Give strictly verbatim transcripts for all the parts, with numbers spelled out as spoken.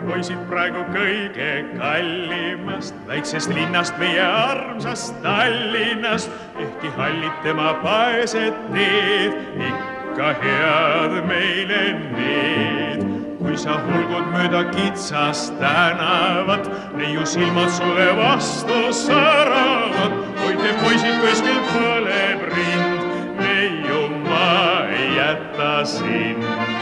poisid praegu kõige kallimast, väiksest linnast meie armsast Tallinnast, ehkki hallid tema paesed teed, ikka head meile need. Kui sa hulgud mööda kitsast tänavat, neiu silmad sulle vastu säravad, oi te poisid kuskil põleb rind, neiu ma ei jäta sind.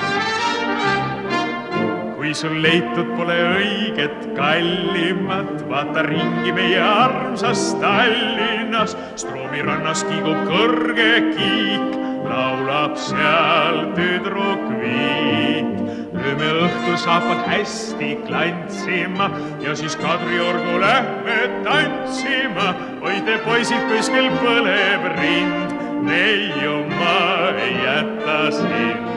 Kui sul leitud pole õiget kallimat, vaata ringi meie armsas Tallinnas, Stroomi rannas kiigub kõrge kiik, laulab seal tüdruk viik. Lööme õhtul saapad hästi klantsima ja siis Kadriorgu lähme tantsima, oi te poisid kuskil põleb rind, neiu ma ei jäta sind.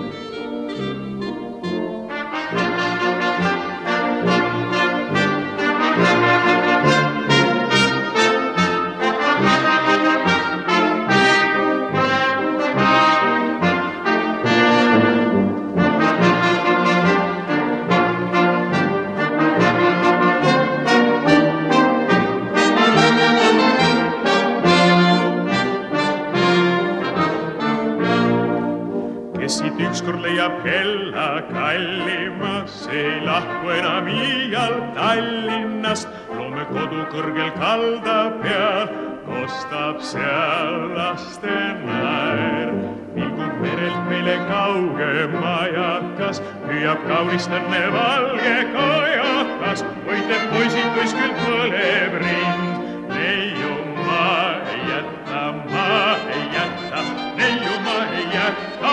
Kes siit ükskord leiab hella kallimas, ei lahku enam iial Tallinnast, loome kodu kõrgel kalda peal, kostab seal laste naer. Pilgub merelt meile kauge majakas, hüüab kaunist õnne valge kajakas, oi te poisid kuskil põleb rind, neiu ma ei jäta, ma ei jäta, neiu ma ei jäta.